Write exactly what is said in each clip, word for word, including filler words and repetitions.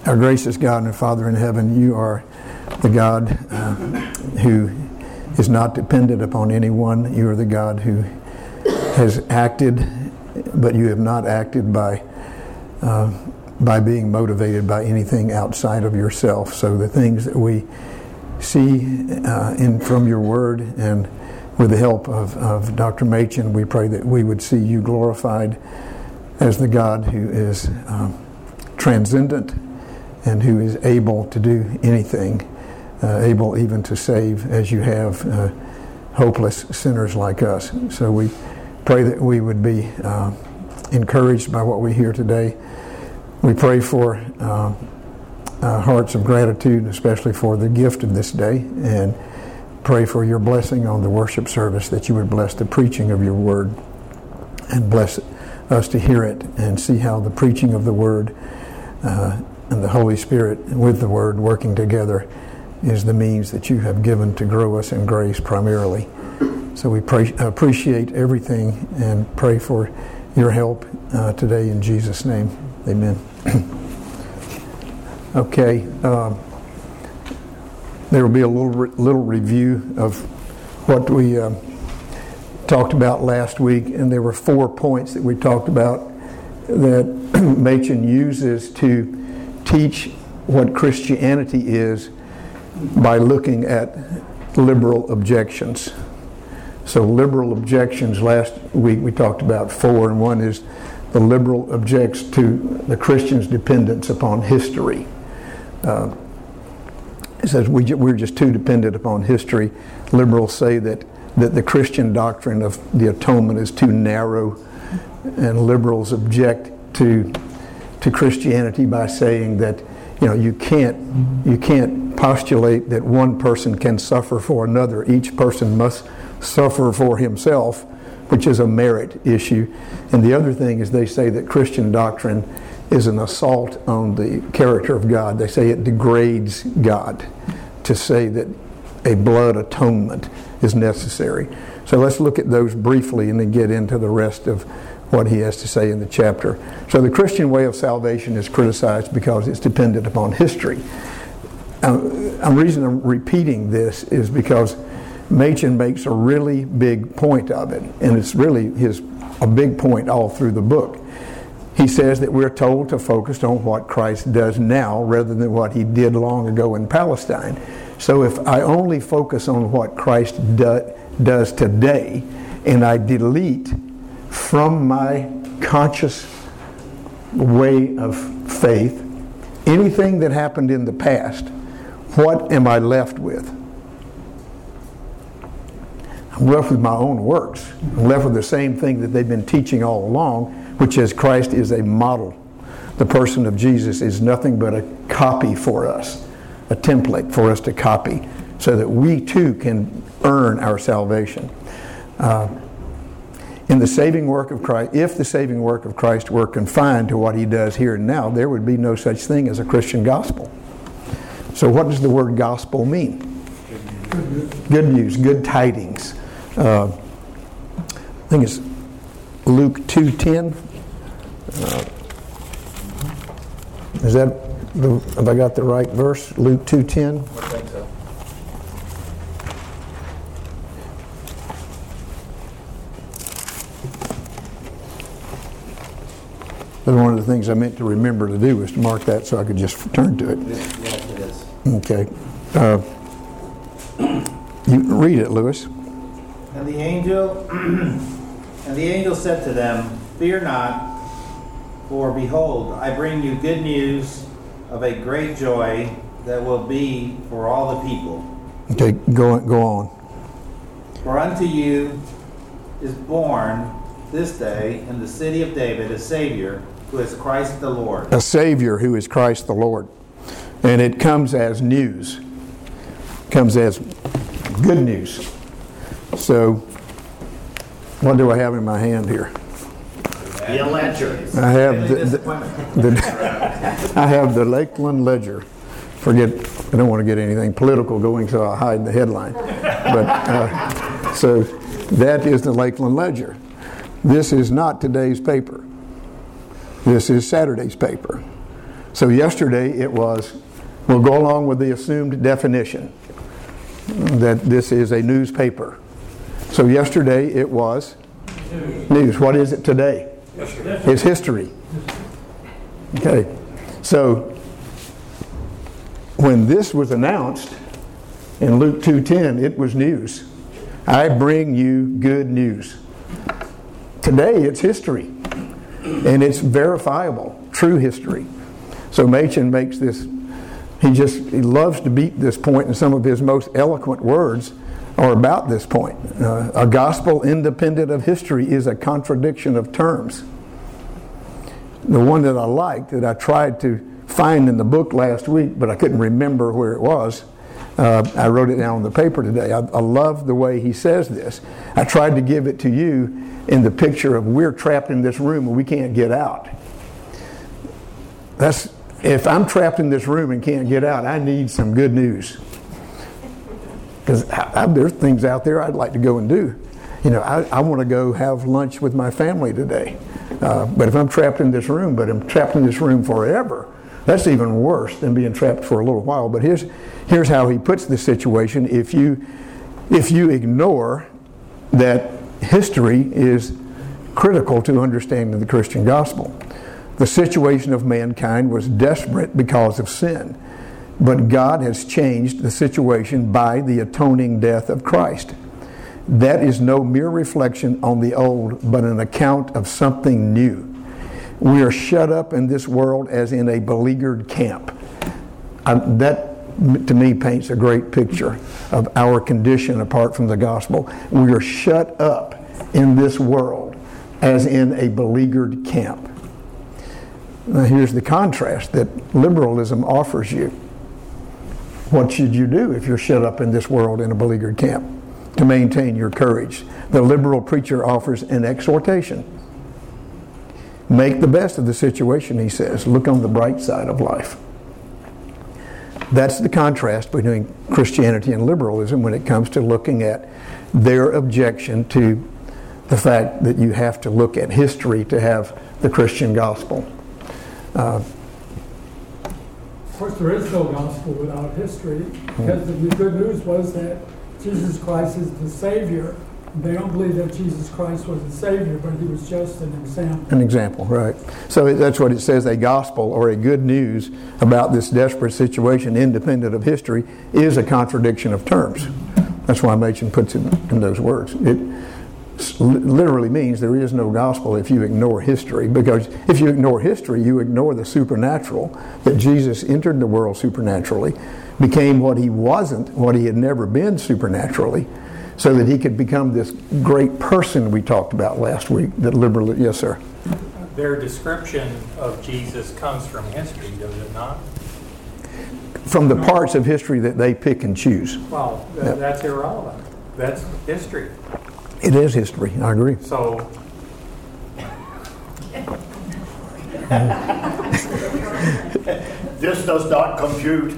Our gracious God and Father in heaven, you are the God uh, who is not dependent upon anyone. You are the God who has acted, but you have not acted by uh, by being motivated by anything outside of yourself. So the things that we see uh, in from your word and with the help of, of Doctor Machen, we pray that we would see you glorified as the God who is um, transcendent and who is able to do anything, uh, able even to save as you have uh, hopeless sinners like us. So we pray that we would be uh, encouraged by what we hear today. We pray for uh, uh, hearts of gratitude, especially for the gift of this day, and pray for your blessing on the worship service, that you would bless the preaching of your word and bless us to hear it and see how the preaching of the word uh, and the Holy Spirit with the word working together is the means that you have given to grow us in grace primarily. So we pray, appreciate everything and pray for your help uh, today in Jesus' name. Amen. Okay. Um, there will be a little little review of what we uh, talked about last week, and there were four points that we talked about that Machen uses to teach what Christianity is by looking at liberal objections. So liberal objections, last week we talked about four, and one is the liberal objects to the Christian's dependence upon history. Uh, it says we, we're just too dependent upon history. Liberals say that, that the Christian doctrine of the atonement is too narrow, and liberals object to to Christianity by saying that, you know, you can't you can't postulate that one person can suffer for another. Each person must suffer for himself, which is a merit issue. And the other thing is they say that Christian doctrine is an assault on the character of God. They say it degrades God to say that a blood atonement is necessary. So let's look at those briefly and then get into the rest of what he has to say in the chapter. So the Christian way of salvation is criticized because it's dependent upon history. Uh, the reason I'm repeating this is because Machen makes a really big point of it, and it's really his a big point all through the book. He says that we're told to focus on what Christ does now rather than what he did long ago in Palestine. So if I only focus on what Christ do, does today, and I delete from my conscious way of faith anything that happened in the past, what am I left with? I'm left with my own works. I'm left with the same thing that they've been teaching all along, which is Christ is a model. The person of Jesus is nothing but a copy for us, a template for us to copy, so that we too can earn our salvation. Uh, in the saving work of Christ, if the saving work of Christ were confined to what he does here and now, there would be no such thing as a Christian gospel. So what does the word gospel mean? Good news, good tidings. Uh, I think it's Luke two ten. Uh, is that, the, have I got the right verse? Luke two ten? I think so. That's one of the things I meant to remember to do was to mark that so I could just turn to it. Yes, it is. Okay. Uh, you read it, Lewis. And the angel and the angel said to them, "Fear not, for behold, I bring you good news of a great joy that will be for all the people. Okay, go go on. For unto you is born this day in the city of David a Savior, who is Christ the Lord." A Savior who is Christ the Lord. And it comes as news. It comes as good news. So, what do I have in my hand here? The ledger. I have the, the, the I have the Lakeland Ledger. Forget, I don't want to get anything political going, so I'll hide the headline. But uh, so that is the Lakeland Ledger. This is not today's paper. This is Saturday's paper. So yesterday it was, we'll go along with the assumed definition that this is a newspaper. So yesterday it was news. What is it today? It's history. Okay. So when this was announced in Luke two ten, it was news. I bring you good news. Today it's history. And it's verifiable, true history. So Machen makes this, he just, he loves to beat this point, and some of his most eloquent words are about this point. Uh, a gospel independent of history is a contradiction of terms. The one that I liked, that I tried to find in the book last week, but I couldn't remember where it was, uh, I wrote it down on the paper today. I, I love the way he says this. I tried to give it to you in the picture of we're trapped in this room and we can't get out. That's, if I'm trapped in this room and can't get out, I need some good news. Because there's things out there I'd like to go and do. You know, I, I want to go have lunch with my family today. Uh, but if I'm trapped in this room, but I'm trapped in this room forever, that's even worse than being trapped for a little while. But here's here's how he puts the situation. If you if you ignore that history is critical to understanding the Christian gospel. The situation of mankind was desperate because of sin, but God has changed the situation by the atoning death of Christ. That is no mere reflection on the old, but an account of something new. We are shut up in this world as in a beleaguered camp. I, that to me paints a great picture of our condition apart from the gospel. We are shut up in this world as in a beleaguered camp. Now here's the contrast that liberalism offers you. What should you do if you're shut up in this world in a beleaguered camp to maintain your courage? The liberal preacher offers an exhortation. Make the best of the situation, he says. Look on the bright side of life. That's the contrast between Christianity and liberalism when it comes to looking at their objection to the fact that you have to look at history to have the Christian gospel. Uh, of course, there is no gospel without history, because the good news was that Jesus Christ is the Savior. They don't believe that Jesus Christ was the Savior, but he was just an example. An example, right. So that's what it says, a gospel or a good news about this desperate situation, independent of history, is a contradiction of terms. That's why Machen puts it in those words. It literally means there is no gospel if you ignore history, because if you ignore history, you ignore the supernatural, that Jesus entered the world supernaturally, became what he wasn't, what he had never been supernaturally, so that he could become this great person we talked about last week. That liberal, yes, sir. Their description of Jesus comes from history, does it not? From the parts of history that they pick and choose. Well, th- yep. That's irrelevant. That's history. It is history. I agree. So. This does not compute.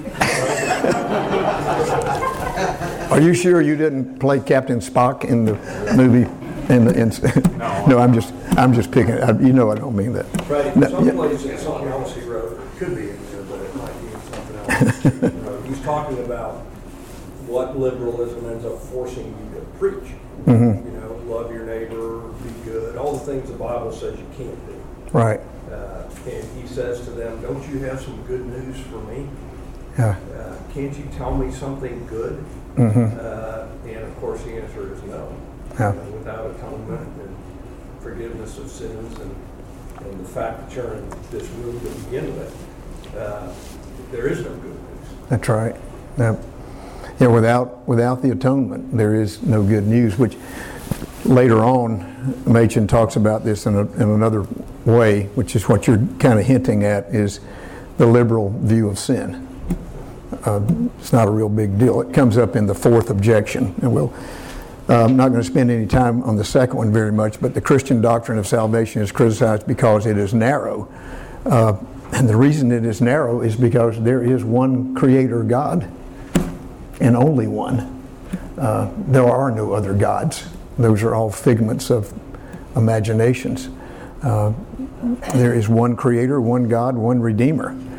Are you sure you didn't play Captain Spock in the movie? In the, in, no. no, I'm just, I'm just picking. I, you know, I don't mean that. Right. No, someplace yeah. in something else he wrote, it could be in here, but it might be in something else. You know, he's talking about what liberalism ends up forcing you to preach. Mm-hmm. You know, love your neighbor, be good, all the things the Bible says you can't do. Right. Uh, and he says to them, "Don't you have some good news for me? Yeah. Uh, can't you tell me something good?" Mm-hmm. Uh, and of course, the answer is no. Yeah. Uh, without atonement and forgiveness of sins, and, and the fact that you're in this room to begin with, uh, there is no good news. That's right. Yeah. Yeah, without without the atonement, there is no good news. Which later on, Machen talks about this in, a, in another way, which is what you're kind of hinting at, is the liberal view of sin. Uh, it's not a real big deal. It comes up in the fourth objection, and we'll. Uh, I'm not going to spend any time on the second one very much, but the Christian doctrine of salvation is criticized because it is narrow. Uh, and the reason it is narrow is because there is one Creator God, and only one. Uh, there are no other gods. Those are all figments of imaginations. Uh, there is one Creator, one God, one Redeemer.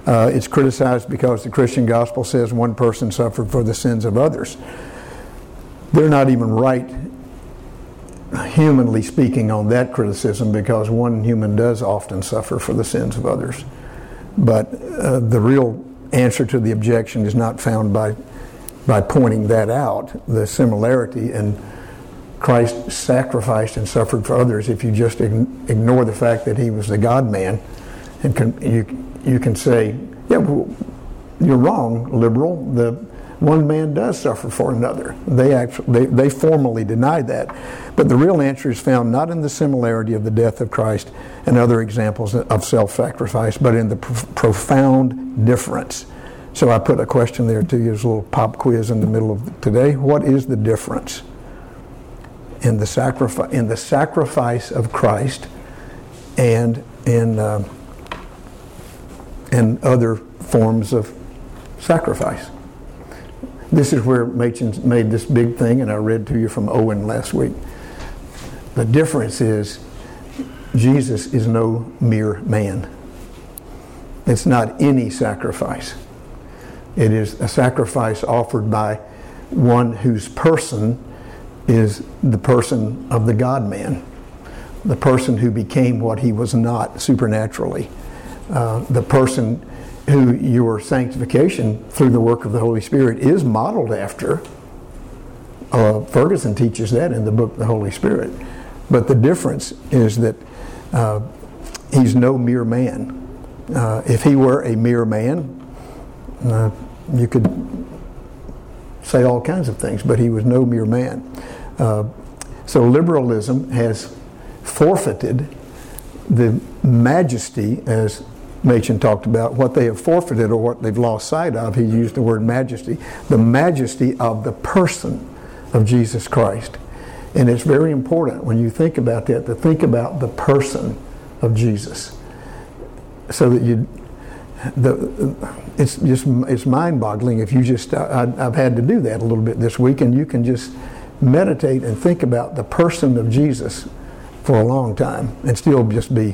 Uh, it's criticized because the Christian gospel says one person suffered for the sins of others. They're not even right, humanly speaking, on that criticism, because one human does often suffer for the sins of others. But uh, the real answer to the objection is not found by by pointing that out, the similarity, and Christ sacrificed and suffered for others. If you just ignore the fact that he was the God-man, and can, you you can say, yeah, well, you're wrong, liberal. The one man does suffer for another. They actually they, they formally deny that, but the real answer is found not in the similarity of the death of Christ and other examples of self-sacrifice, but in the pro- profound difference. So I put a question there to you as a little pop quiz in the middle of today. What is the difference in the sacrifice in the sacrifice of Christ and in uh, in other forms of sacrifice? This is where Machen made this big thing, and I read to you from Owen last week. The difference is Jesus is no mere man. It's not any sacrifice. It is a sacrifice offered by one whose person is the person of the God-man, the person who became what he was not supernaturally, uh, the person who your sanctification through the work of the Holy Spirit is modeled after. Uh, Ferguson teaches that in the book The Holy Spirit. But the difference is that uh, he's no mere man. Uh, if he were a mere man, uh, you could say all kinds of things, but he was no mere man. Uh, so liberalism has forfeited the majesty, as Machen talked about, what they have forfeited or what they've lost sight of. He used the word majesty. The majesty of the person of Jesus Christ. And it's very important when you think about that to think about the person of Jesus. So that you, the, it's just it's mind-boggling if you just, I, I've had to do that a little bit this week, and you can just meditate and think about the person of Jesus for a long time and still just be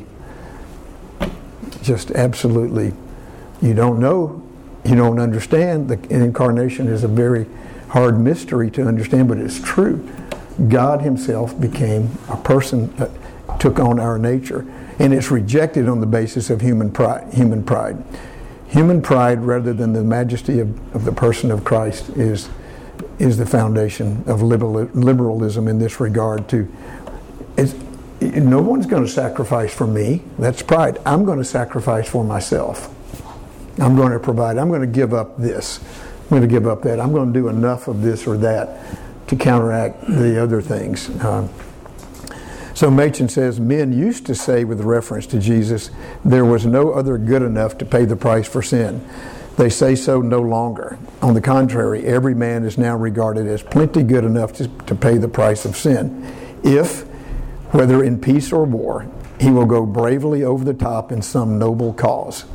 just absolutely, you don't know, you don't understand. The incarnation is a very hard mystery to understand, but it's true. God himself became a person that took on our nature, and it's rejected on the basis of human pride. Human pride, human pride, rather than the majesty of, of the person of Christ, is is the foundation of liberal, liberalism in this regard. To it's, no one's going to sacrifice for me. That's pride. I'm going to sacrifice for myself. I'm going to provide. I'm going to give up this. I'm going to give up that. I'm going to do enough of this or that to counteract the other things. Um, so Machen says, men used to say with reference to Jesus, there was no other good enough to pay the price for sin. They say so no longer. On the contrary, every man is now regarded as plenty good enough to, to pay the price of sin, if, whether in peace or war, he will go bravely over the top in some noble cause.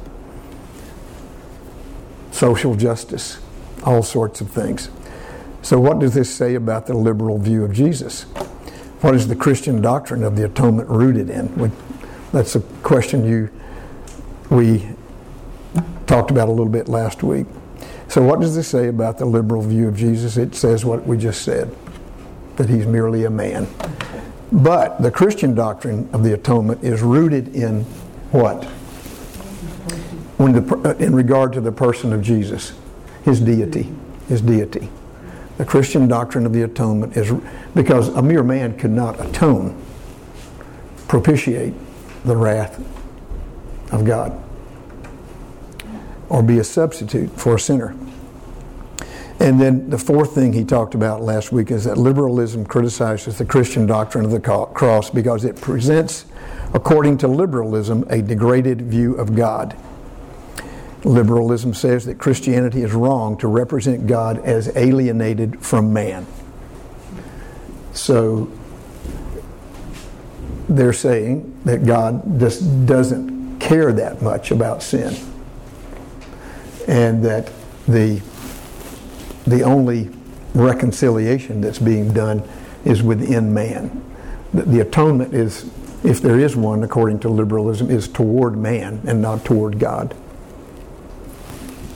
Social justice, all sorts of things. So what does this say about the liberal view of Jesus? What is the Christian doctrine of the atonement rooted in? We, that's a question you we talked about a little bit last week. So what does this say about the liberal view of Jesus? It says what we just said, that he's merely a man. But the Christian doctrine of the atonement is rooted in what? When the, in regard to the person of Jesus, his deity, his deity. The Christian doctrine of the atonement is because a mere man could not atone, propitiate the wrath of God, or be a substitute for a sinner. And then the fourth thing he talked about last week is that liberalism criticizes the Christian doctrine of the cross because it presents, according to liberalism, a degraded view of God. Liberalism says that Christianity is wrong to represent God as alienated from man. So they're saying that God just doesn't care that much about sin, and that the the only reconciliation that's being done is within man. The, the atonement is, if there is one, according to liberalism, is toward man and not toward God.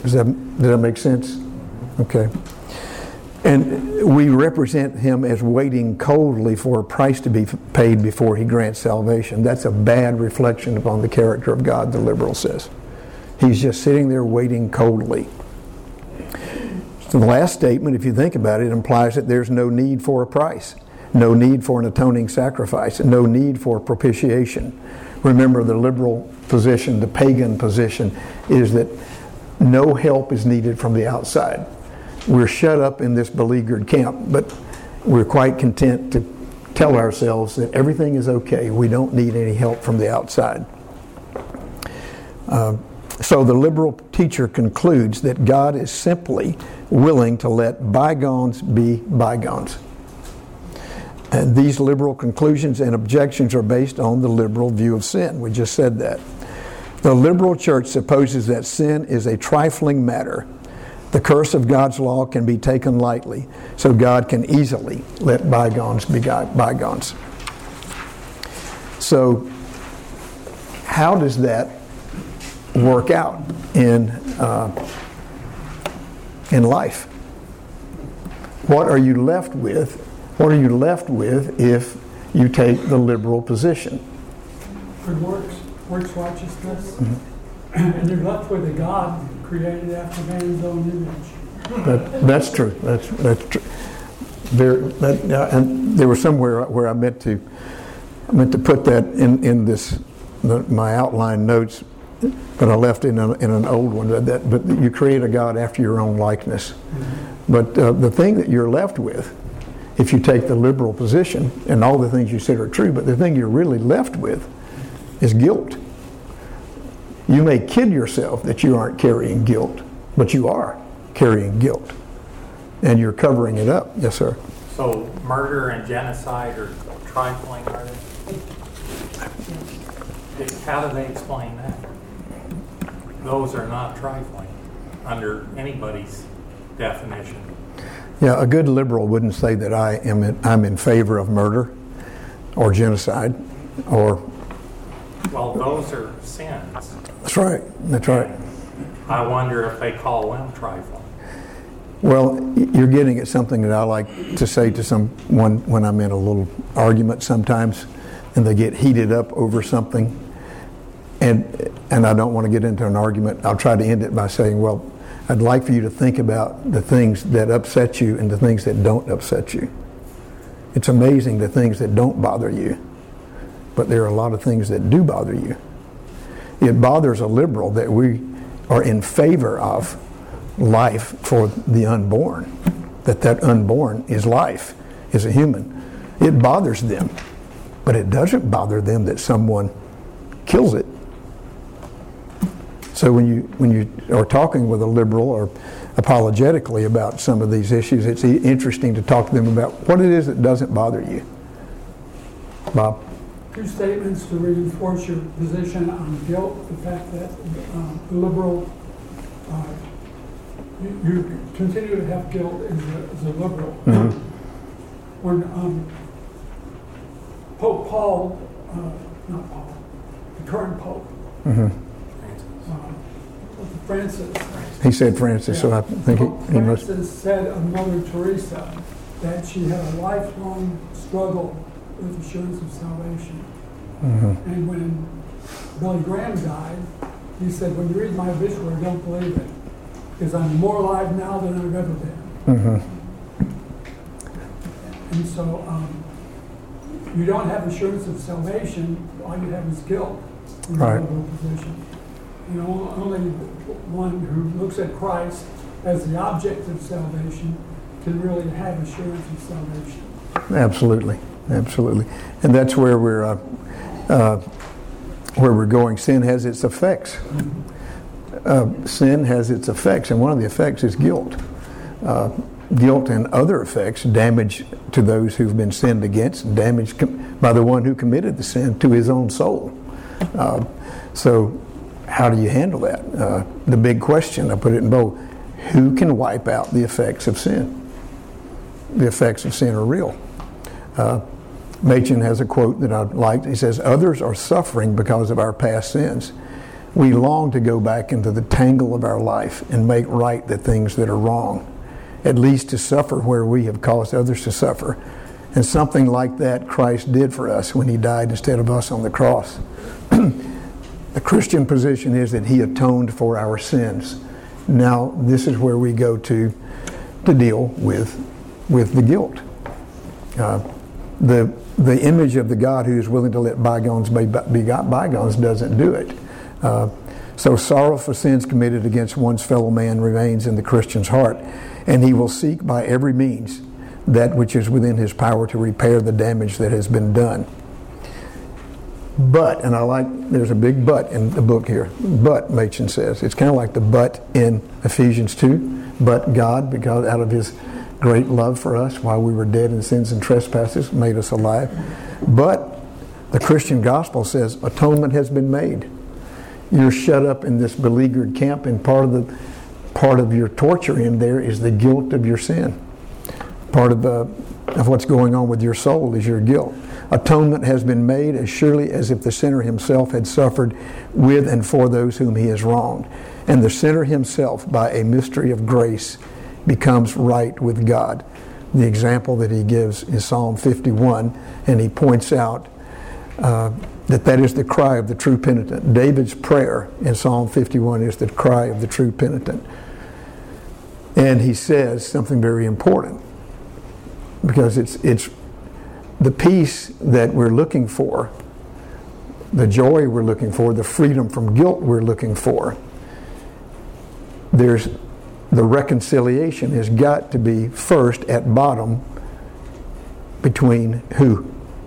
Does that, does that make sense? Okay. And we represent him as waiting coldly for a price to be paid before he grants salvation. That's a bad reflection upon the character of God, the liberal says. He's just sitting there waiting coldly. So the last statement, if you think about it, implies that there's no need for a price, no need for an atoning sacrifice, no need for propitiation. Remember, the liberal position, the pagan position, is that no help is needed from the outside. We're shut up in this beleaguered camp, but we're quite content to tell ourselves that everything is okay. We don't need any help from the outside. Uh, so the liberal teacher concludes that God is simply willing to let bygones be bygones. And these liberal conclusions and objections are based on the liberal view of sin. We just said that. The liberal church supposes that sin is a trifling matter. The curse of God's law can be taken lightly, so God can easily let bygones be bygones. So, how does that work out in uh, in life? What are you left with? What are you left with if you take the liberal position? Good works, works righteousness, mm-hmm. and you're left with a God created after man's own image. That, that's true. That's that's true. There, that, uh, and there was somewhere where I meant to, I meant to put that in in this the, my outline notes, but I left it in, a, in an old one. That, but you create a God after your own likeness. Mm-hmm. But uh, the thing that you're left with, if you take the liberal position, and all the things you said are true, but the thing you're really left with is guilt. You may kid yourself that you aren't carrying guilt, but you are carrying guilt. And you're covering it up. Yes, sir. So murder and genocide are trifling, are they? How do they explain that? Those are not trifling under anybody's definition. Yeah, a good liberal wouldn't say that I am in, I'm in favor of murder or genocide or... Well, those are sins. That's right. That's right. I wonder if they call them trifling. Well, you're getting at something that I like to say to someone when I'm in a little argument sometimes, and they get heated up over something, and and I don't want to get into an argument. I'll try to end it by saying, well, I'd like for you to think about the things that upset you and the things that don't upset you. It's amazing the things that don't bother you, but there are a lot of things that do bother you. It bothers a liberal that we are in favor of life for the unborn, that that unborn is life, is a human. It bothers them, but it doesn't bother them that someone kills it. So when you when you are talking with a liberal or apologetically about some of these issues, it's interesting to talk to them about what it is that doesn't bother you. Bob? Two statements to reinforce your position on guilt. The fact that um, the liberal, uh, you, you continue to have guilt as a, as a liberal. Mm-hmm. When um, Pope Paul, uh, not Paul, the current Pope, mm-hmm. uh, Francis. He said Francis, yeah. So I think he, he must. Francis said of Mother Teresa that she had a lifelong struggle with assurance of salvation. Mm-hmm. And when Billy Graham died, he said, when you read my obituary, don't believe it, because I'm more alive now than I've ever been. Mm-hmm. And so um, you don't have assurance of salvation, all you have is guilt in the liberal position. You know, only one who looks at Christ as the object of salvation can really have assurance of salvation. Absolutely. Absolutely, and that's where we're uh, uh, where we're going. Sin has its effects. Uh, sin has its effects, and one of the effects is guilt. Uh, guilt and other effects, damage to those who've been sinned against, damage com- by the one who committed the sin to his own soul. Uh, so, how do you handle that? Uh, the big question, I put it in bold: who can wipe out the effects of sin? The effects of sin are real. Uh, Machen has a quote that I liked. He says, others are suffering because of our past sins. We long to go back into the tangle of our life and make right the things that are wrong, at least to suffer where we have caused others to suffer. And something like that Christ did for us when he died instead of us on the cross. The Christian position is that he atoned for our sins. Now, this is where we go to to deal with, with the guilt. Uh, the, the image of the God who is willing to let bygones be, be bygones doesn't do it. Uh, so sorrow for sins committed against one's fellow man remains in the Christian's heart, and he will seek by every means that which is within his power to repair the damage that has been done. But, and I like, there's a big but in the book here, but, Machen says. It's kind of like the but in Ephesians two, but God, because out of his great love for us while we were dead in sins and trespasses, made us alive. But the Christian gospel says atonement has been made. You're shut up in this beleaguered camp, and part of the part of your torture in there is the guilt of your sin. Part of, uh, of what's going on with your soul is your guilt. Atonement has been made as surely as if the sinner himself had suffered with and for those whom he has wronged. And the sinner himself, by a mystery of grace, becomes right with God. The example that he gives is Psalm fifty-one, and he points out uh, that that is the cry of the true penitent. David's prayer in Psalm fifty-one is the cry of the true penitent. And he says something very important, because it's it's the peace that we're looking for, the joy we're looking for, the freedom from guilt we're looking for. There's the reconciliation has got to be first at bottom between who?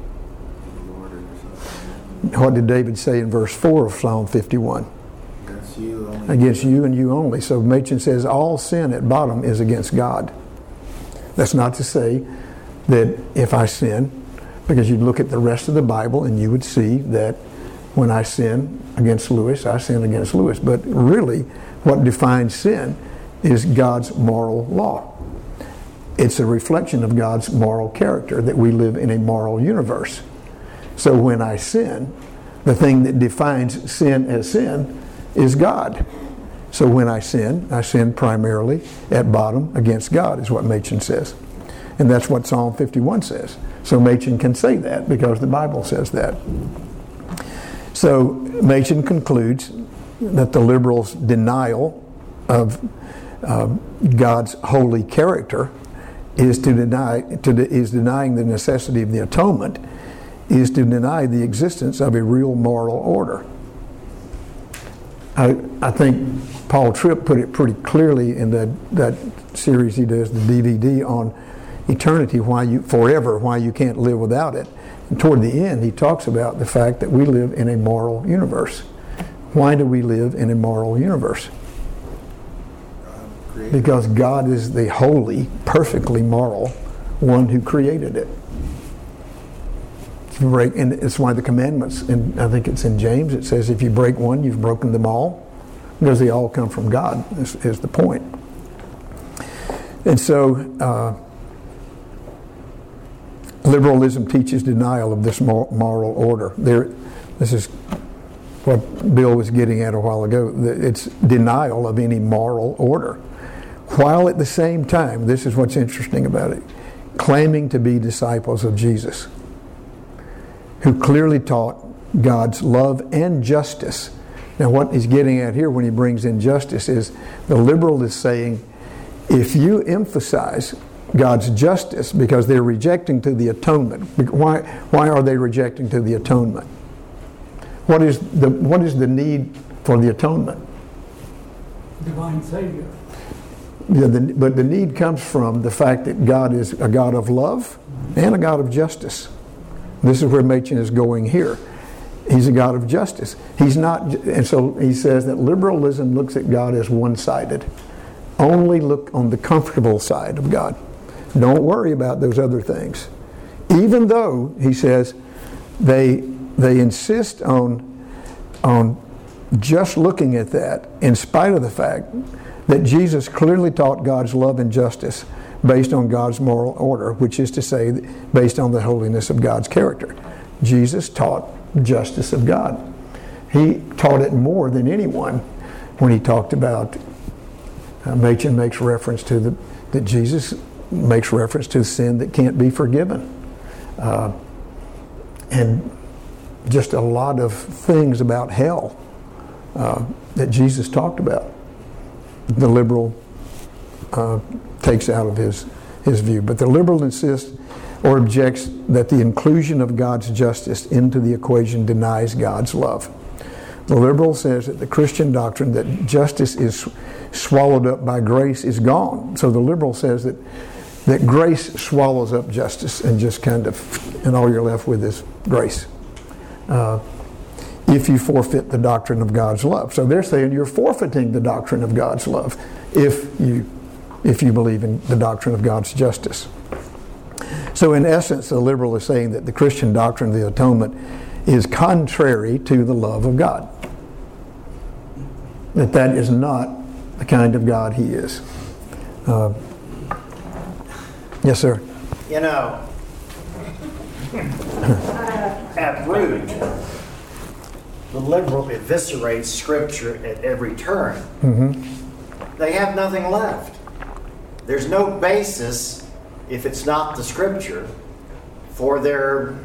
What did David say in verse four of Psalm fifty-one? Against you only. Against you and you only. So Machen says all sin at bottom is against God. That's not to say that if I sin, because you'd look at the rest of the Bible and you would see that when I sin against Lewis, I sin against Lewis. But really, what defines sin is God's moral law. It's a reflection of God's moral character, that we live in a moral universe. So when I sin, the thing that defines sin as sin is God. So when I sin, I sin primarily at bottom against God, is what Machen says. And that's what Psalm fifty-one says. So Machen can say that because the Bible says that. So Machen concludes that the liberals' denial of uh, God's holy character is to deny to de- is denying the necessity of the atonement, is to deny the existence of a real moral order. I, I think Paul Tripp put it pretty clearly in the, that series he does, the D V D on eternity, why you forever, why you can't live without it. And toward the end, he talks about the fact that we live in a moral universe. Why do we live in a moral universe? Because God is the holy, perfectly moral one who created it. If you break, and it's why the commandments, and I think it's in James, it says if you break one, you've broken them all, because they all come from God, is, is the point. And so, uh, liberalism teaches denial of this moral order. There, this is what Bill was getting at a while ago. It's denial of any moral order, while at the same time, this is what's interesting about it, claiming to be disciples of Jesus, who clearly taught God's love and justice. Now what he's getting at here when he brings in justice is the liberal is saying, if you emphasize God's justice, because they're rejecting to the atonement. Why, why are they rejecting to the atonement? What is the, what is the need for the atonement? Divine Savior. Yeah, the, but the need comes from the fact that God is a God of love and a God of justice. This is where Machen is going here. He's a God of justice. He's not, and so he says that liberalism looks at God as one-sided. Only look on the comfortable side of God. Don't worry about those other things. Even though, he says, they they insist on, on just looking at that, in spite of the fact that Jesus clearly taught God's love and justice based on God's moral order, which is to say, based on the holiness of God's character. Jesus taught justice of God. he taught it more than anyone when he talked about, uh, Machen makes reference to the, that Jesus makes reference to sin that can't be forgiven. Uh, and just a lot of things about hell uh, that Jesus talked about. The liberal uh, takes out of his, his view. But the liberal insists or objects that the inclusion of God's justice into the equation denies God's love. The liberal says that the Christian doctrine that justice is swallowed up by grace is gone. So the liberal says that that grace swallows up justice and just kind of, and all you're left with is grace. Uh, if you forfeit the doctrine of God's love. So they're saying you're forfeiting the doctrine of God's love if you if you believe in the doctrine of God's justice. So in essence, the liberal is saying that the Christian doctrine of the atonement is contrary to the love of God. That that is not the kind of God he is. Uh, yes, sir. You know, at root, the liberal eviscerates Scripture at every turn. Mm-hmm. They have nothing left. There's no basis, if it's not the Scripture, for their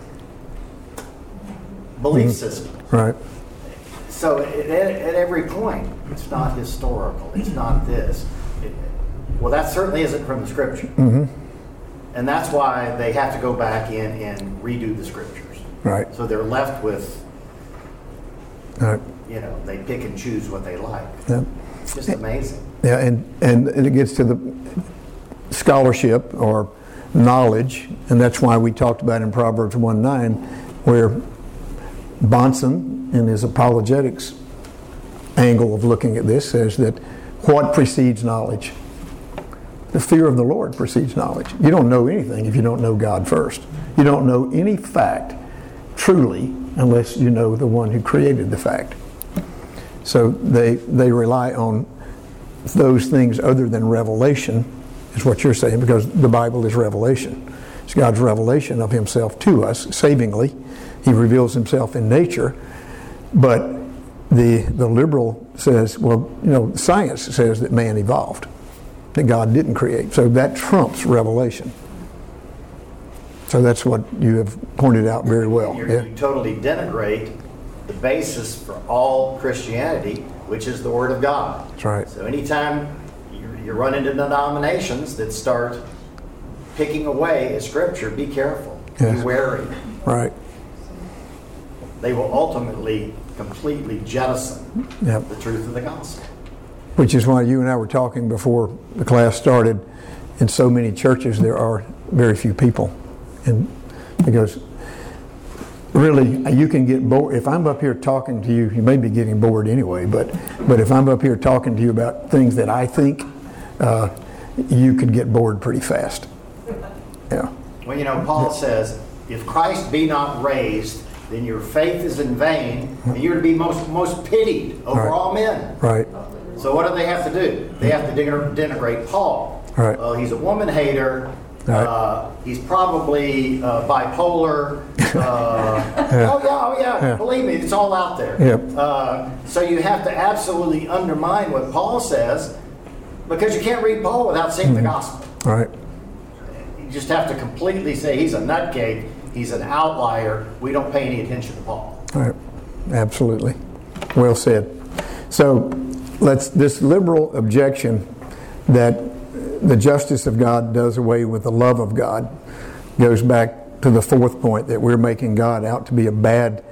belief Mm-hmm. system. Right. So at, at every point, it's not historical. It's not this. It, well, that certainly isn't from the Scripture. Mm-hmm. And that's why they have to go back in and redo the Scriptures. Right. So they're left with, Right. you know, they pick and choose what they like. Yeah. It's just amazing. Yeah, and, and it gets to the scholarship or knowledge, and that's why we talked about in Proverbs one nine, where Bonson, in his apologetics angle of looking at this, says that what precedes knowledge? The fear of the Lord precedes knowledge. You don't know anything if you don't know God first. You don't know any fact truly unless you know the one who created the fact. So they they rely on those things other than revelation, is what you're saying, because the Bible is revelation. It's God's revelation of himself to us, savingly. He reveals himself in nature. But the the liberal says, well, you know, science says that man evolved, that God didn't create. So that trumps revelation. So that's what you have pointed out very well. You're, Yeah. You totally denigrate the basis for all Christianity, which is the Word of God. That's right. So anytime you, you run into denominations that start picking away at Scripture, be careful. Yes. Be wary. Right. They will ultimately completely jettison Yep. the truth of the gospel. Which is why you and I were talking before the class started. In so many churches, there are very few people. And because really, you can get bored. If I'm up here talking to you, you may be getting bored anyway, but, but if I'm up here talking to you about things that I think, uh, you could get bored pretty fast. Yeah. Well, you know, Paul says, if Christ be not raised, then your faith is in vain, and you're to be most most pitied over Right. all men. Right. So what do they have to do? They have to denig- denigrate Paul. Right. Well, he's a woman hater. Right. Uh, he's probably uh, bipolar. Uh, Yeah. Oh yeah, oh yeah. Yeah. Believe me, it's all out there. Yep. Uh, so you have to absolutely undermine what Paul says, because you can't read Paul without seeing the gospel. Right. You just have to completely say he's a nutcase. He's an outlier. We don't pay any attention to Paul. Right. Absolutely. Well said. So let's this liberal objection that the justice of God does away with the love of God goes back to the fourth point, that we're making God out to be a bad,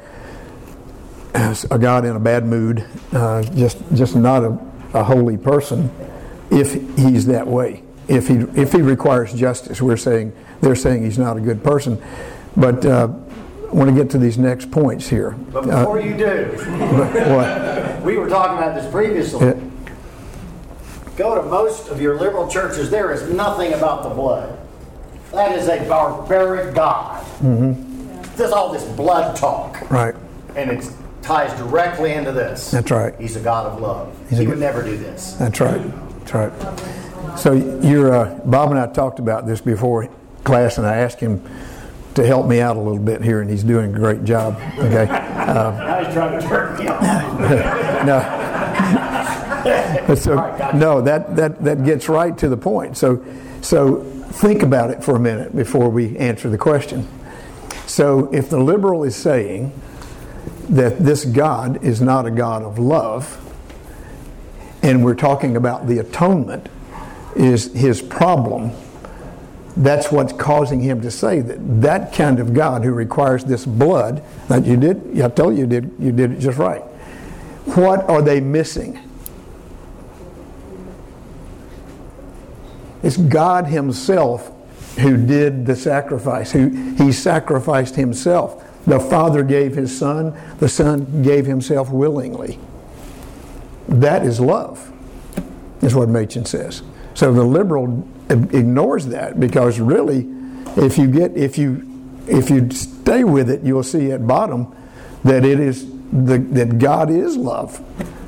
a God in a bad mood, uh, just just not a, a holy person if he's that way. If he if he requires justice, we're saying they're saying he's not a good person. But uh, I want to get to these next points here. But before Uh, you do, what? we were talking about this previously. Yeah. Go to most of your liberal churches, there is nothing about the blood. That is a barbaric God. Mm-hmm. There's all this blood talk. Right. And it ties directly into this. That's right. He's a God of love. He's he a would good- never do this. That's right. That's right. So you're, uh, Bob and I talked about this before class, and I asked him, to help me out a little bit here, and he's doing a great job. Okay. Uh, Now he's trying to turn me off. no. So, no, that, that, that gets right to the point. So, so think about it for a minute before we answer the question. So if the liberal is saying that this God is not a God of love, and we're talking about the atonement is his problem, that's what's causing him to say that that kind of God who requires this blood, that you did, I told you you did, you did it just right. What are they missing? It's God himself who did the sacrifice, who he sacrificed himself. The Father gave his Son, the Son gave himself willingly. That is love, is what Machen says. So the liberal ignores that, because really, if you get if you if you stay with it, you'll see at bottom that it is the that God is love.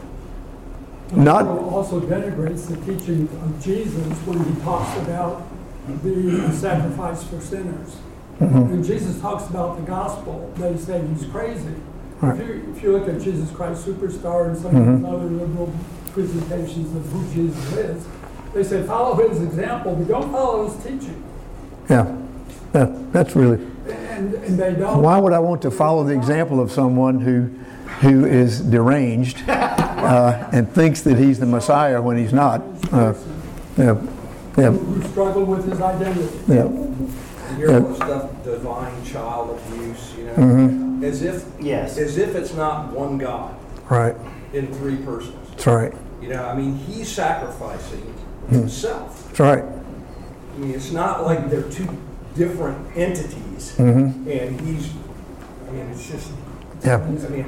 Not also denigrates the teaching of Jesus when he talks about the sacrifice for sinners. Mm-hmm. When Jesus talks about the gospel, they say he's crazy. Right. If you if you look at Jesus Christ Superstar and some mm-hmm. of the other liberal presentations of who Jesus is, they say follow his example, but don't follow his teaching. Yeah, yeah, that's really. And, and they don't. Why would I want to follow the example of someone who, who is deranged uh, and thinks that he's the Messiah when he's not? Uh, yeah, yeah. Who struggled with his identity. Yeah. You hear all the stuff, divine child abuse, you know, mm-hmm. as if Yes. as if it's not one God, right, in three persons. That's right. You know, I mean, he's sacrificing himself. That's right. I mean, it's not like they're two different entities, mm-hmm. and he's. I mean, it's just. Yeah. I mean,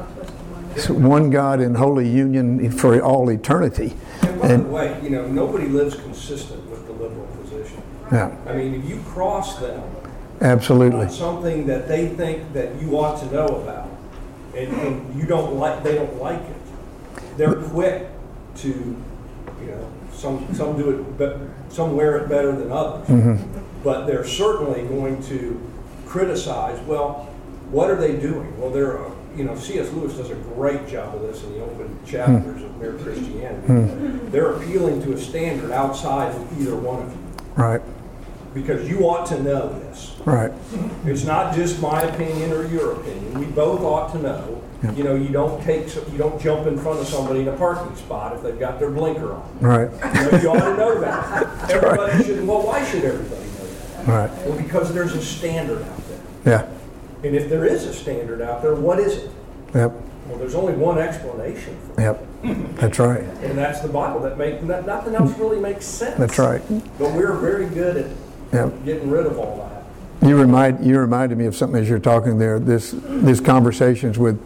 it's one God in holy union for all eternity. and by and, the way, you know, nobody lives consistent with the liberal position. Yeah. I mean, if you cross them, absolutely, on something that they think that you ought to know about, and, and you don't like, they don't like it. They're quick to, you know, some some do it, but some wear it better than others. mm-hmm. But they're certainly going to criticize. Well, what are they doing? Well, they're, uh, you know, C S Lewis does a great job of this in the open chapters mm-hmm. of Mere Christianity. Mm-hmm. They're appealing to a standard outside of either one of you. Right. Because you ought to know this. Right. It's not just my opinion or your opinion. We both ought to know. Yeah. You know, you don't take, you don't jump in front of somebody in a parking spot if they've got their blinker on. Right. You know, you ought to know that. Everybody right. should. Well, why should everybody know that? Right. Well, because there's a standard out there. Yeah. And if there is a standard out there, what is it? Yep. Well, there's only one explanation for it. Yep. That's right. And that's the Bible. That make nothing else really makes sense. That's right. But we're very good at yep. getting rid of all that. You remind you reminded me of something as you're talking there. This these conversations with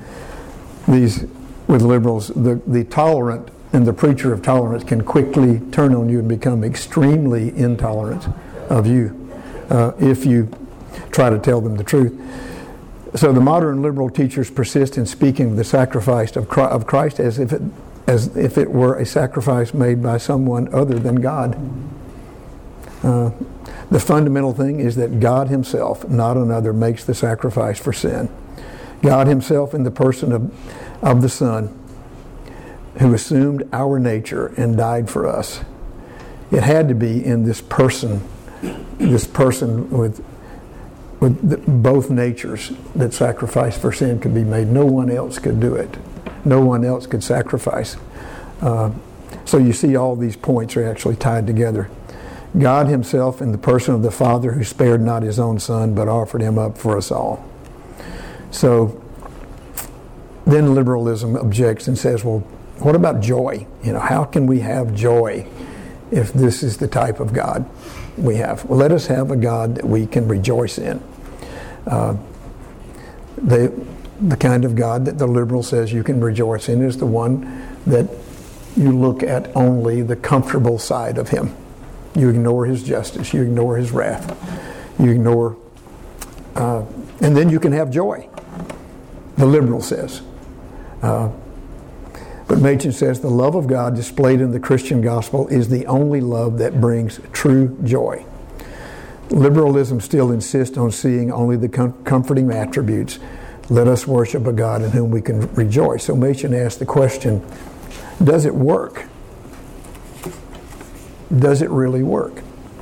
these with liberals, the the tolerant and the preacher of tolerance can quickly turn on you and become extremely intolerant of you uh, if you try to tell them the truth. So the modern liberal teachers persist in speaking of the sacrifice of Christ as if it as if it were a sacrifice made by someone other than God. Uh, the fundamental thing is that God himself, not another, makes the sacrifice for sin. God himself in the person of, of the Son, who assumed our nature and died for us. It had to be in this person, this person with with the, both natures, that sacrifice for sin could be made. No one else could do it. No one else could sacrifice. Uh, so you see all these points are actually tied together. God himself in the person of the Father, who spared not his own Son, but offered him up for us all. So then liberalism objects and says, well, what about joy? You know, how can we have joy if this is the type of God we have? Well, let us have a God that we can rejoice in. Uh, the, the kind of God that the liberal says you can rejoice in is the one that you look at only the comfortable side of him. You ignore his justice. You ignore his wrath. You ignore... Uh, and then you can have joy, the liberal says. Uh, but Machen says the love of God displayed in the Christian gospel is the only love that brings true joy. Liberalism still insists on seeing only the com- comforting attributes. Let us worship a God in whom we can rejoice. So Machen asked the question, does it work? Does it really work?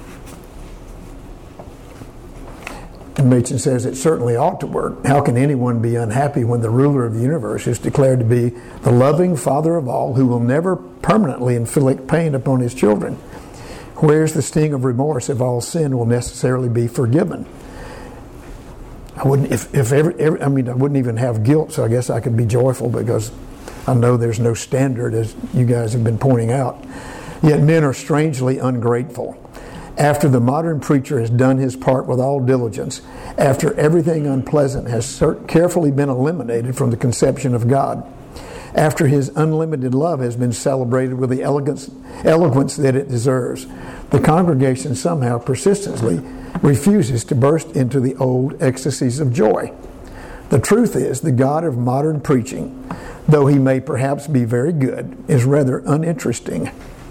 And Machen says it certainly ought to work. How can anyone be unhappy when the ruler of the universe is declared to be the loving Father of all, who will never permanently inflict pain upon his children? Where's the sting of remorse if all sin will necessarily be forgiven? I wouldn't, if, if every, every, I mean, I wouldn't even have guilt, so I guess I could be joyful because I know there's no standard, as you guys have been pointing out. Yet men are strangely ungrateful. After the modern preacher has done his part with all diligence, after everything unpleasant has carefully been eliminated from the conception of God, after his unlimited love has been celebrated with the elegance, eloquence that it deserves, the congregation somehow persistently refuses to burst into the old ecstasies of joy. The truth is, the God of modern preaching, though he may perhaps be very good, is rather uninteresting.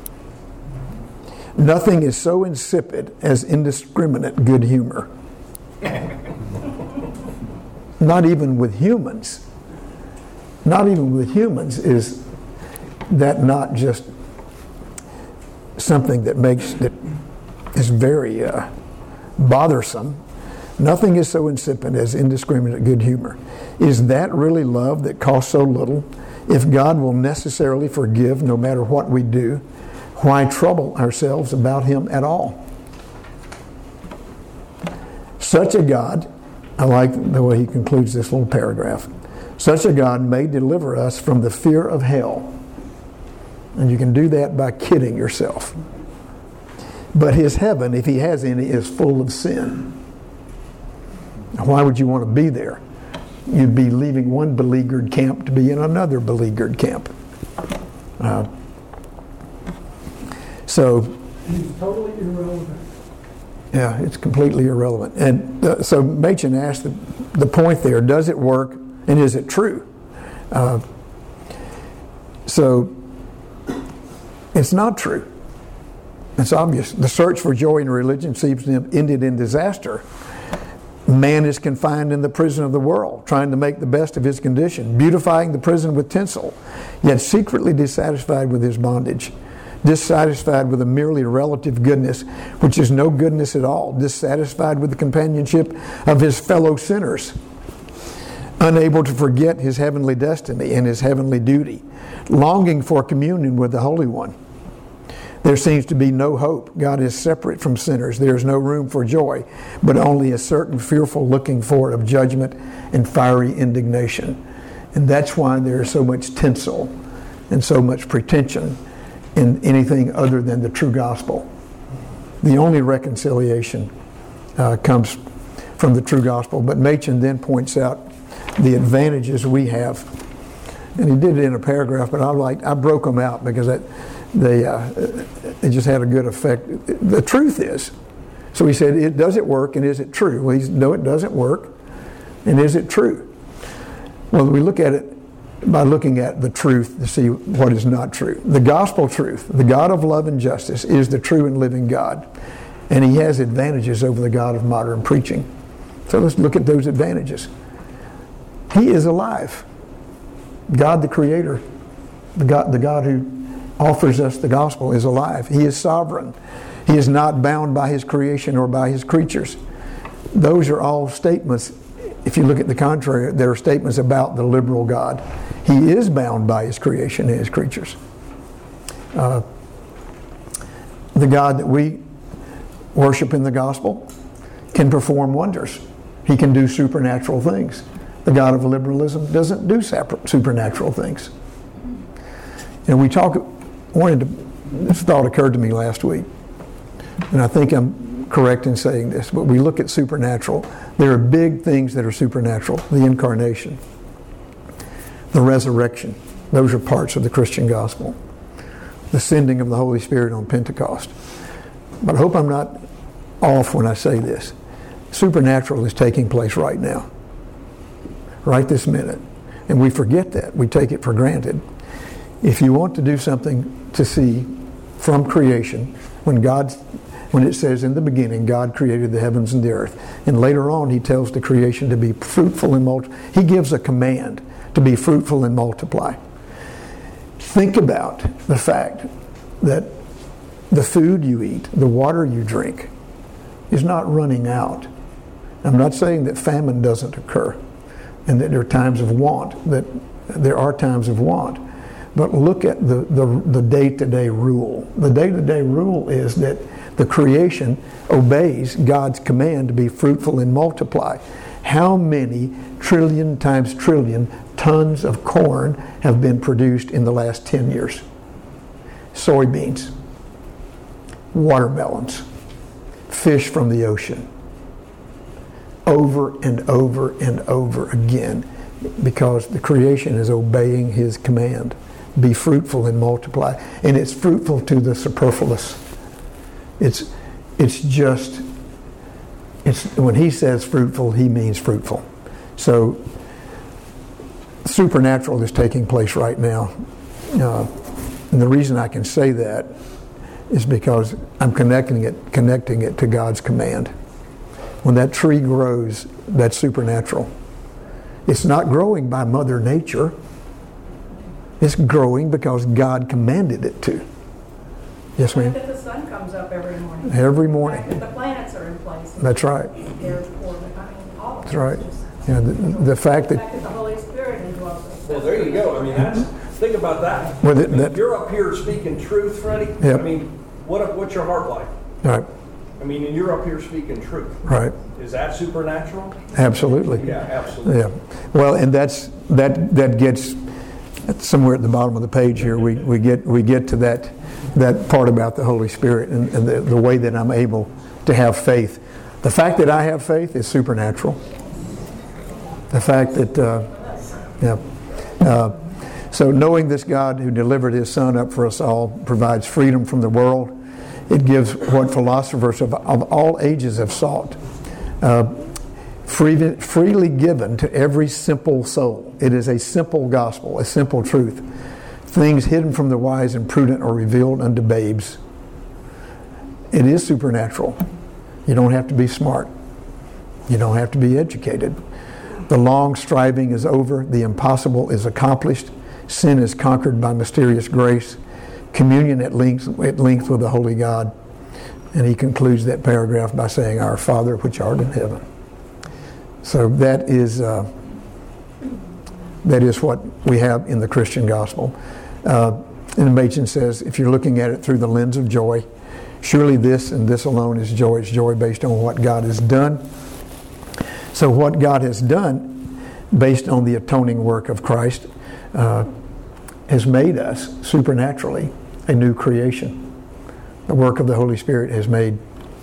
Nothing is so insipid as indiscriminate good humor. Not even with humans. Not even with humans is that not just something that makes that is very uh, bothersome. Nothing is so insipid as indiscriminate good humor. Is that really love that costs so little? If God will necessarily forgive no matter what we do, why trouble ourselves about him at all? Such a God, I like the way he concludes this little paragraph, such a God may deliver us from the fear of hell. And you can do that by kidding yourself. But his heaven, if he has any, is full of sin. Why would you want to be there? You'd be leaving one beleaguered camp to be in another beleaguered camp. Uh, so, It's totally irrelevant. Yeah, it's completely irrelevant. And uh, so Machen asked the, the point there, does it work and is it true? Uh, so it's not true. It's obvious. The search for joy in religion seems to have ended in disaster. Man is confined in the prison of the world, trying to make the best of his condition, beautifying the prison with tinsel, yet secretly dissatisfied with his bondage. Dissatisfied with a merely relative goodness, which is no goodness at all. Dissatisfied with the companionship of his fellow sinners. Unable to forget his heavenly destiny and his heavenly duty. Longing for communion with the Holy One. There seems to be no hope. God is separate from sinners. There is no room for joy, but only a certain fearful looking forward of judgment and fiery indignation. And that's why there is so much tinsel and so much pretension in anything other than the true gospel. The only reconciliation uh, comes from the true gospel. But Machen then points out the advantages we have. And he did it in a paragraph, but I like I broke them out because that, they uh, it just had a good effect. The truth is, so he said, it, does it work and is it true? Well, he's, no, it doesn't work. And is it true? Well, we look at it by looking at the truth to see what is not true. The gospel truth, the God of love and justice, is the true and living God. And he has advantages over the God of modern preaching. So let's look at those advantages. He is alive. God the Creator, the God, the God who offers us the gospel, is alive. He is sovereign. He is not bound by his creation or by his creatures. Those are all statements. If you look at the contrary, there are statements about the liberal God. He is bound by his creation and his creatures. Uh, the God that we worship in the gospel can perform wonders. He can do supernatural things. The God of liberalism doesn't do supernatural things. And we talk, wanted to, this thought occurred to me last week, and I think I'm correct in saying this, but we look at supernatural. There are big things that are supernatural. The incarnation, the resurrection, those are parts of the Christian gospel. The sending of the Holy Spirit on Pentecost. But I hope I'm not off when I say this. Supernatural is taking place right now. Right this minute. And we forget that. We take it for granted. If you want to do something to see from creation, when God when it says, in the beginning, God created the heavens and the earth. And later on, he tells the creation to be fruitful and multiply. He gives a command to be fruitful and multiply. Think about the fact that the food you eat, the water you drink, is not running out. I'm not saying that famine doesn't occur and that there are times of want, that there are times of want. But look at the, the, the day-to-day rule. The day-to-day rule is that the creation obeys God's command to be fruitful and multiply. How many trillion times trillion tons of corn have been produced in the last ten years? Soybeans, watermelons, fish from the ocean. Over and over and over again, because the creation is obeying his command. Be fruitful and multiply. And it's fruitful to the superfluous. It's it's just it's when he says fruitful, he means fruitful. So supernatural is taking place right now. Uh, and the reason I can say that is because I'm connecting it connecting it to God's command. When that tree grows, that's supernatural. It's not growing by Mother Nature. It's growing because God commanded it to. Yes, ma'am? That the sun comes up every morning. Every morning. The fact that the planets are in place. That's right. They're for the, I mean, all of That's right. Yeah, the, the fact The that... fact that the Holy Spirit indwells us. Well, there you go. I mean, that's, think about that. Well, I that- mean, that- you're up here speaking truth, Freddie. Yep. I mean, what what's your heart like? Right, I mean, and you're up here speaking truth. right. Is that supernatural? Absolutely. Yeah, absolutely. Yeah. Well, and that's that that gets that's somewhere at the bottom of the page here. We we get we get to that that part about the Holy Spirit and, and the, the way that I'm able to have faith. The fact that I have faith is supernatural. The fact that uh, yeah. Uh, so knowing this God who delivered his Son up for us all provides freedom from the world. It gives what philosophers of, of all ages have sought. Uh, free, freely given to every simple soul. It is a simple gospel, a simple truth. Things hidden from the wise and prudent are revealed unto babes. It is supernatural. You don't have to be smart. You don't have to be educated. The long striving is over. The impossible is accomplished. Sin is conquered by mysterious grace. Communion at length, at length with the Holy God. And he concludes that paragraph by saying, Our Father which art in heaven. So that is uh, that is what we have in the Christian gospel. Uh, and Machen says, if you're looking at it through the lens of joy, surely this and this alone is joy. It's joy based on what God has done. So what God has done, based on the atoning work of Christ, uh, has made us supernaturally a new creation. The work of the Holy Spirit has made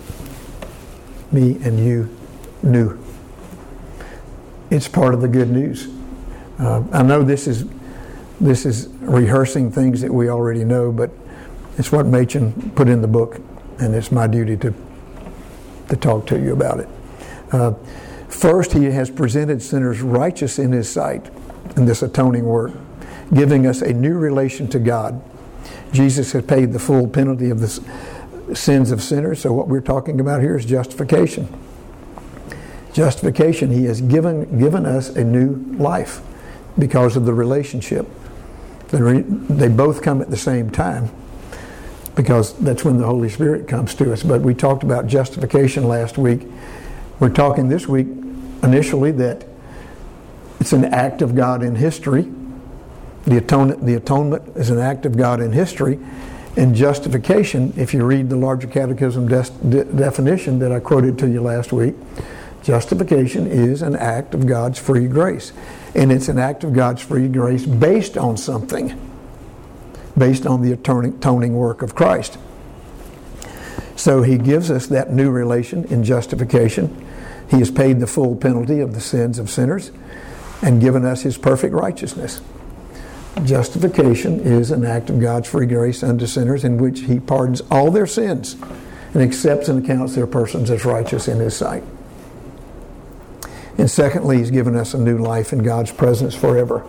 me and you new. It's part of the good news. Uh, I know this is this is rehearsing things that we already know, but it's what Machen put in the book, and it's my duty to to talk to you about it. Uh, first, he has presented sinners righteous in his sight in this atoning work, giving us a new relation to God. Jesus has paid the full penalty of the sins of sinners, so what we're talking about here is justification. Justification, he has given given us a new life because of the relationship. They both come at the same time because that's when the Holy Spirit comes to us. But we talked about justification last week. We're talking this week initially that it's an act of God in history. The atonement, the atonement is an act of God in history. And justification, if you read the larger catechism de- de- definition that I quoted to you last week, justification is an act of God's free grace. And it's an act of God's free grace based on something, based on the atoning, atoning work of Christ. So he gives us that new relation in justification. He has paid the full penalty of the sins of sinners and given us his perfect righteousness. Justification is an act of God's free grace unto sinners in which he pardons all their sins and accepts and accounts their persons as righteous in his sight. And secondly, he's given us a new life in God's presence forever.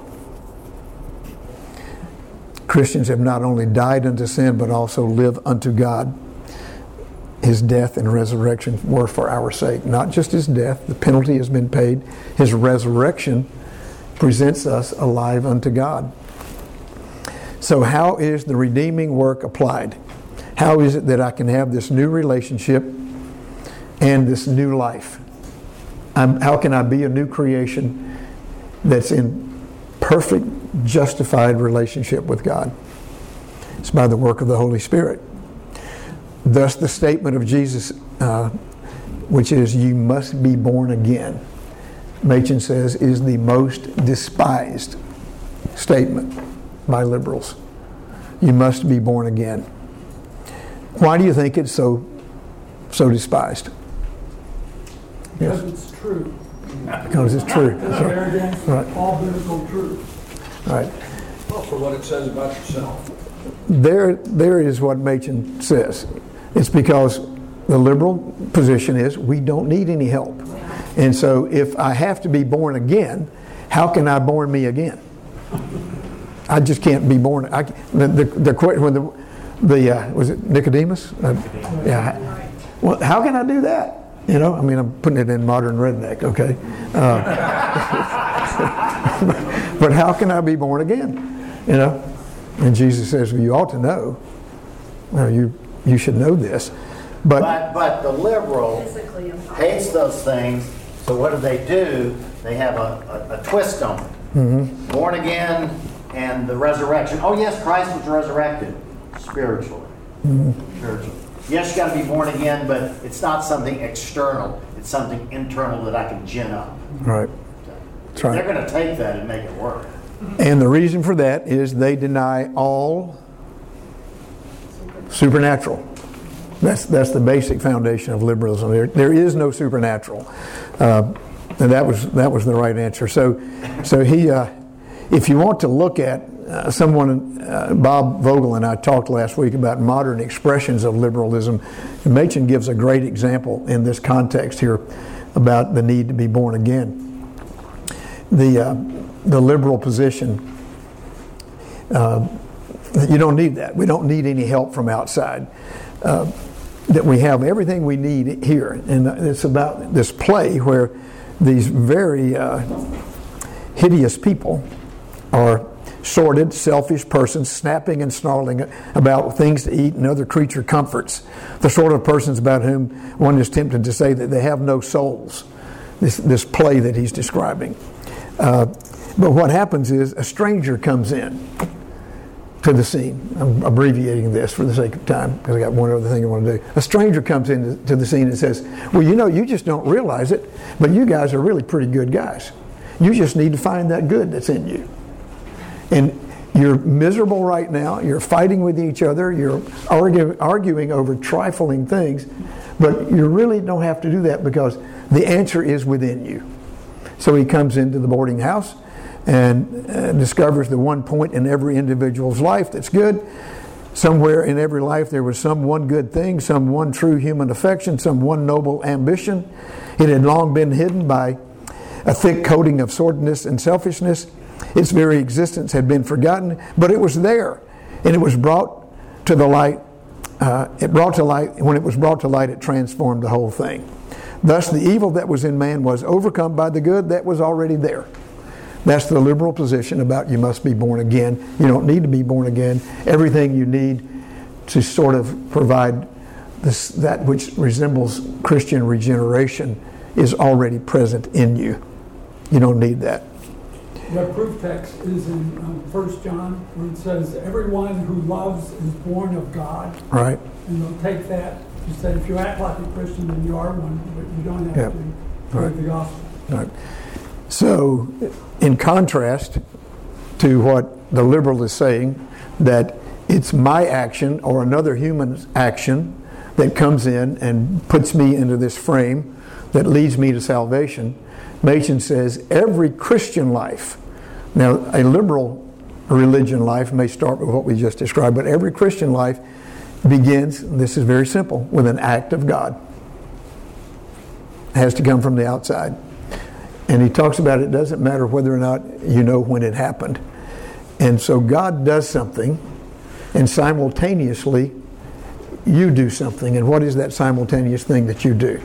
Christians have not only died unto sin, but also live unto God. his death and resurrection were for our sake. Not just his death, the penalty has been paid. His resurrection presents us alive unto God. So how is the redeeming work applied? How is it that I can have this new relationship and this new life? I'm, how can I be a new creation that's in perfect, justified relationship with God? It's by the work of the Holy Spirit. Thus the statement of Jesus, uh, which is, you must be born again, Machen says, is the most despised statement by liberals. You must be born again. Why do you think it's so so despised? Because Yes. it's true. Because it's true. It's arrogance, Right. all biblical truth. Right. Also what it says about yourself. There, there is what Machen says. It's because the liberal position is we don't need any help. And so if I have to be born again, how can I born me again? I just can't be born. I, the, the, the, when the, the uh, was it Nicodemus? Uh, yeah. Well, how can I do that? You know, I mean, I'm putting it in modern redneck, okay? Uh, but how can I be born again? You know? And Jesus says, well, you ought to know. Well, you you should know this. But, But, but the liberal Physically impossible. hates those things, so what do they do? They have a, a, a twist on it. Mm-hmm. Born again and the resurrection. Oh yes, Christ was resurrected spiritually. Mm-hmm. Spiritually. Yes, you got to be born again, but it's not something external. It's something internal that I can gin up. right. That's right. They're going to take that and make it work. And the reason for that is they deny all supernatural. That's that's the basic foundation of liberalism. There there is no supernatural, uh, and that was that was the right answer. So, so he, uh, if you want to look at uh, someone, uh, Bob Vogel and I talked last week about modern expressions of liberalism. And Machen gives a great example in this context here about the need to be born again. The uh, the liberal position, uh, you don't need that. We don't need any help from outside. Uh, that we have everything we need here. And it's about this play where these very uh, hideous people are sordid, selfish persons snapping and snarling about things to eat and other creature comforts. The sort of persons about whom one is tempted to say that they have no souls. This, this play that he's describing. Uh, but what happens is a stranger comes in to the scene. I'm abbreviating this for the sake of time because I got one other thing I want to do. A stranger comes into the scene and says, well, you know, you just don't realize it, but you guys are really pretty good guys. You just need to find that good that's in you. And you're miserable right now. You're fighting with each other. You're argue, arguing over trifling things, but you really don't have to do that because the answer is within you. So he comes into the boarding house and uh, discovers the one point in every individual's life that's good. Somewhere in every life there was some one good thing, some one true human affection, some one noble ambition. It had long been hidden by a thick coating of sordidness and selfishness. Its very existence had been forgotten, but it was there, and it was brought to the light. Uh, it brought to light. When it was brought to light, it transformed the whole thing. Thus, the evil that was in man was overcome by the good that was already there. That's the liberal position about you must be born again. You don't need to be born again. Everything you need to sort of provide this, that which resembles Christian regeneration is already present in you. You don't need that. The proof text is in um, First John, where it says, everyone who loves is born of God. Right. And they'll take that. You say, if you act like a Christian, then you are one, but you don't have Yep. to Right. read the gospel. Right. So, in contrast to what the liberal is saying, that it's my action or another human's action that comes in and puts me into this frame that leads me to salvation, Machen says every Christian life, now a liberal religion life may start with what we just described, but every Christian life begins, this is very simple, with an act of God. It has to come from the outside. And he talks about it doesn't matter whether or not you know when it happened. And so God does something, and simultaneously you do something, and what is that simultaneous thing that you do?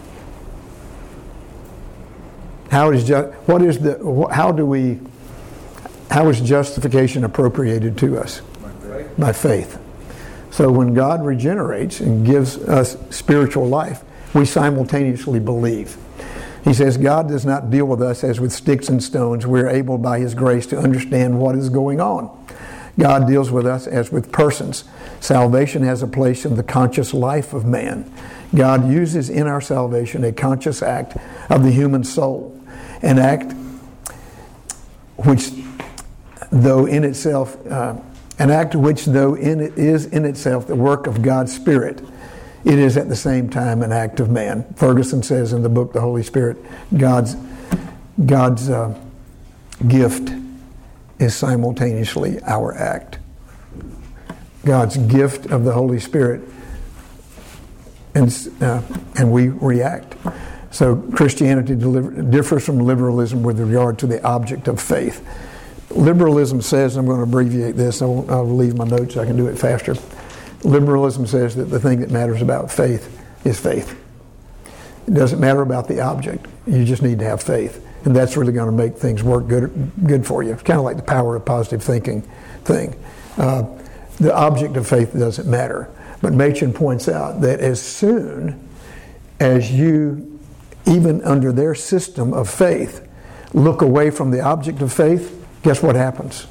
How is ju- what is the how do we how is justification appropriated to us? By faith. So when God regenerates and gives us spiritual life, we simultaneously believe. He says God does not deal with us as with sticks and stones. We're able by His grace to understand what is going on. God deals with us as with persons. Salvation has a place in the conscious life of man. God uses in our salvation a conscious act of the human soul, an act which, though in itself, uh, an act which, though in it is in itself the work of God's Spirit, it is at the same time an act of man. Ferguson says in the book The Holy Spirit, God's God's uh, gift is simultaneously our act. God's gift of the Holy Spirit, and uh, and we react. So Christianity deliver, differs from liberalism with regard to the object of faith. Liberalism says, I'm going to abbreviate this, I won't, I'll leave my notes so I can do it faster. Liberalism says that the thing that matters about faith is faith. It doesn't matter about the object. You just need to have faith. And that's really going to make things work good good for you. It's kind of like the power of positive thinking thing. Uh, the object of faith doesn't matter. But Machen points out that as soon as you, even under their system of faith, look away from the object of faith, guess what happens?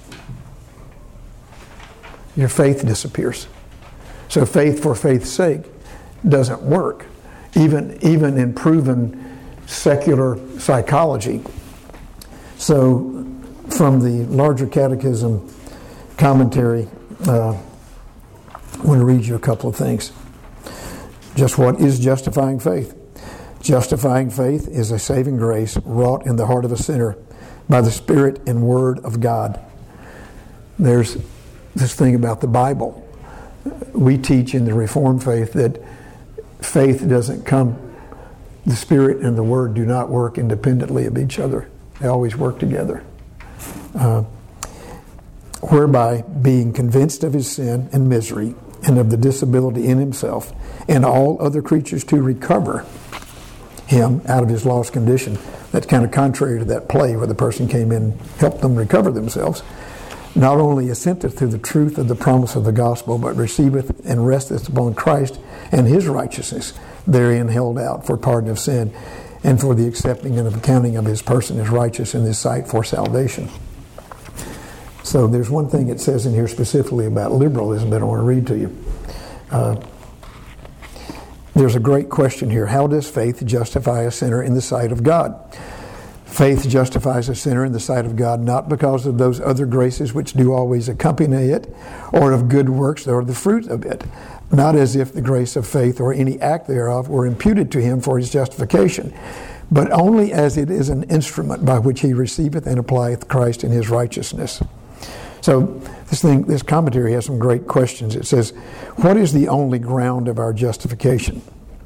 Your faith disappears. So faith for faith's sake doesn't work, even, even in proven secular psychology. So from the larger catechism commentary, uh, I want to read you a couple of things. Just what is justifying faith? Justifying faith is a saving grace wrought in the heart of a sinner by the Spirit and Word of God. There's this thing about the Bible. We teach in the Reformed faith that faith doesn't come, the Spirit and the Word do not work independently of each other. They always work together. Uh, whereby being convinced of his sin and misery and of the disability in himself and all other creatures to recover him out of his lost condition. That's kind of contrary to that play where the person came in and helped them recover themselves. Not only assenteth to the truth of the promise of the gospel, but receiveth and resteth upon Christ and his righteousness, therein held out for pardon of sin, and for the accepting and accounting of his person as righteous in his sight for salvation. So there's one thing it says in here specifically about liberalism that I want to read to you. Uh, there's a great question here. How does faith justify a sinner in the sight of God? Faith justifies a sinner in the sight of God not because of those other graces which do always accompany it, or of good works that are the fruit of it, not as if the grace of faith or any act thereof were imputed to him for his justification, but only as it is an instrument by which he receiveth and applieth Christ in his righteousness. So this thing, this commentary has some great questions. It says, what is the only ground of our justification?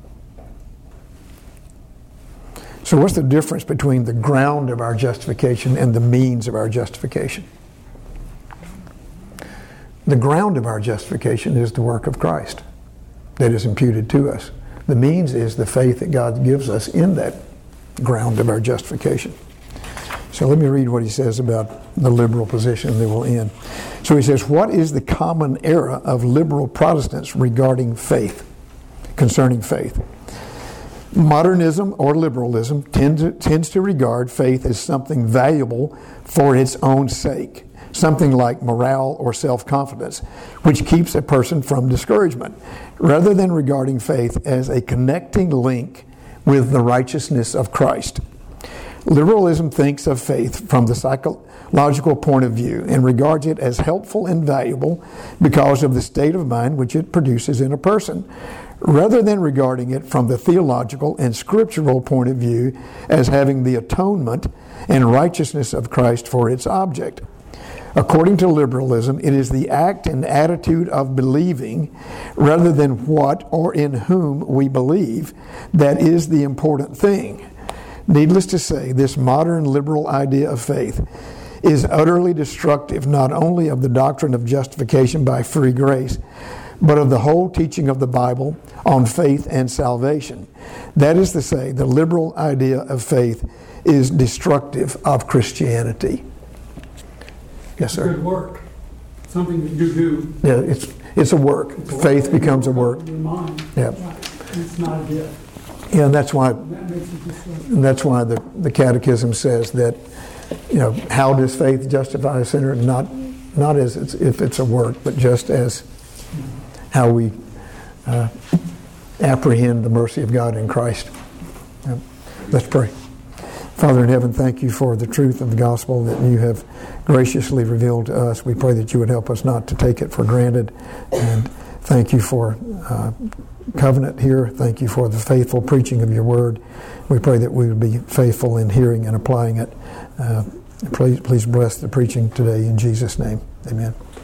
So what's the difference between the ground of our justification and the means of our justification? The ground of our justification is the work of Christ that is imputed to us. The means is the faith that God gives us in that ground of our justification. So let me read what he says about the liberal position, and then we'll end. So he says, what is the common error of liberal Protestants regarding faith, concerning faith? Modernism or liberalism tends to, tends to regard faith as something valuable for its own sake, something like morale or self-confidence, which keeps a person from discouragement, rather than regarding faith as a connecting link with the righteousness of Christ. Liberalism thinks of faith from the psychological point of view and regards it as helpful and valuable because of the state of mind which it produces in a person, rather than regarding it from the theological and scriptural point of view as having the atonement and righteousness of Christ for its object. According to liberalism, it is the act and attitude of believing rather than what or in whom we believe that is the important thing. Needless to say, this modern liberal idea of faith is utterly destructive not only of the doctrine of justification by free grace, but of the whole teaching of the Bible on faith and salvation. That is to say, the liberal idea of faith is destructive of Christianity. Yes, sir. Good work. Something that you do. Yeah, it's it's a work. Faith becomes a work. Your mind. Yeah. Right. It's not a gift. Yeah, and that's why That makes it just like, and that's why the, the Catechism says that, you know, how does faith justify a sinner? Not not as it's, if it's a work, but just as how we uh, apprehend the mercy of God in Christ. Yeah. Let's pray. Father in heaven, thank you for the truth of the gospel that you have graciously revealed to us. We pray that you would help us not to take it for granted. And thank you for uh, covenant here. Thank you for the faithful preaching of your word. We pray that we would be faithful in hearing and applying it. Uh, please, please bless the preaching today in Jesus' name. Amen.